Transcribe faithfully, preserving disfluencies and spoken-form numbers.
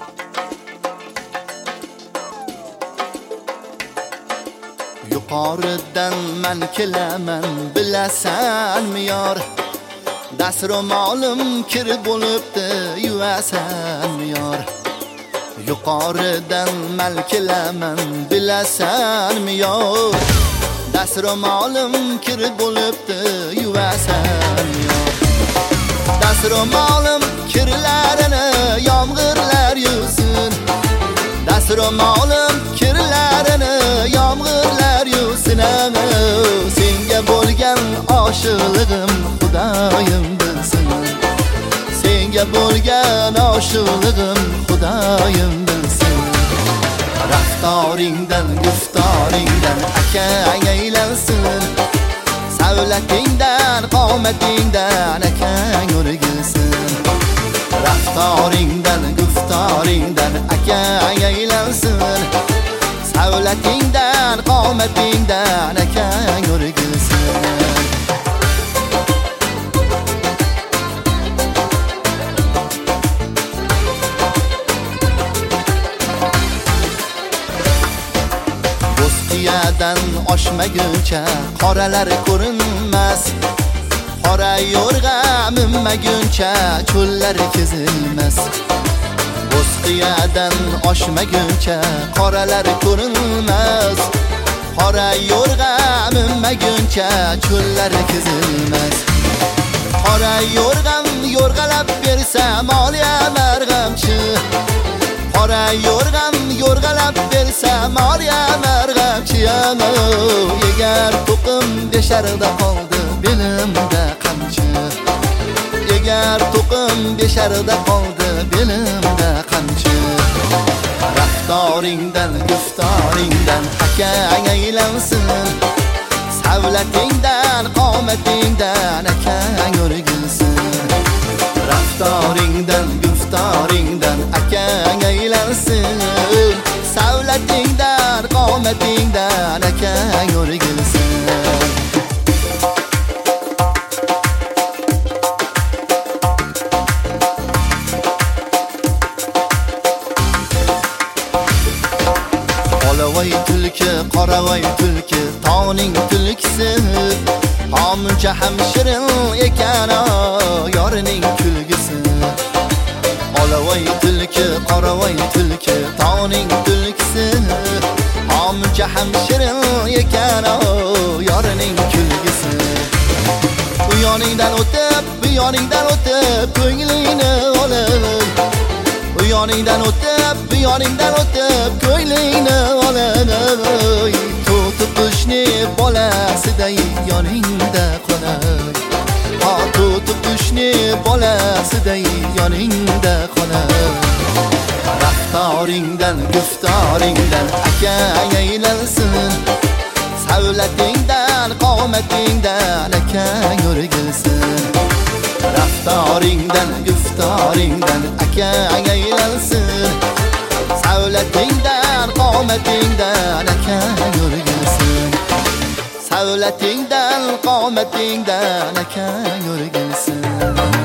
Yuqoridan men kelaman bilasanmi yor, dastro'molim kir bo'libdi yuvasanmi yor. Yuqoridan men kelaman bilasanmi yor, dastro'molim kir bo'libdi yuvasanmi yor. Dastro'molim kirlarini yomg'irlar yuvsin, dastro'molim kirlarini yomg'irlar yuvsin. Senga bo'lgan oshiqligim Xudoyim bilsin, senga bo'lgan oshiqligim Xudoyim bilsin. Raftoringdan guftoringdan akang aylansin, savlatingdan qomatingdan akang o'rgilsin. Raftoringdan guftoringdan akang aylansin, savlatingdan qomatingdan akang o'rgilsin. Bo'zqiyadan oshmaguncha qoralar ko'rinmas, qora yo'rg'a minmaguncha cho'llar kezilmas. Bo'zqiyadan oshmaguncha qoralar ko'rinmas, qora yo'rg'a minmaguncha cho'llar kezilmas. Qora yo'rg'am yo'rg'alab bersa moliya marg'amchi, qora yo'rg'am yo'rg'alab bersa moliya marg'amchi. Egar to'qim besharda qoldi belimda qamchi, egar to'qim besharda qoldi belimda qamchi. Raftoringdan guftoringdan akang aylansin, savlatingdan qomatingdan akang o'rgilsin. Raftoringdan guftoringdan akang aylansin, savlatingdan qomatingdan akang o'rgilsin. Qolavay tulki, qoravay tulki, tog'ning tulkisi, omuncha ham shirin ekan yorining kulgisi. Qolavay tulki, qoravay tulki, tog'ning tulkisi, omuncha ham shirin ekan yorining kulgisi. Bu yoningdan o'tib, bu yoningdan o'tib ko'nglingni olaman, bu yoningdan o'tib, bu yoningdan o'tib ko'nglingni olaman. To'ti qushni bolasiday yoningda qolay, ha to'ti qushni bolasiday yoningda qolay. Raftoringdan guftoringdan akang aylansin, savlatingdan qomatingdan akang o'rgilsin. Raftoringdan guftoringdan akang aylansin, savlatingdan qomatingdan akang o'rgilsin. Savlatingdan qomatingdan akang o'rgilsin.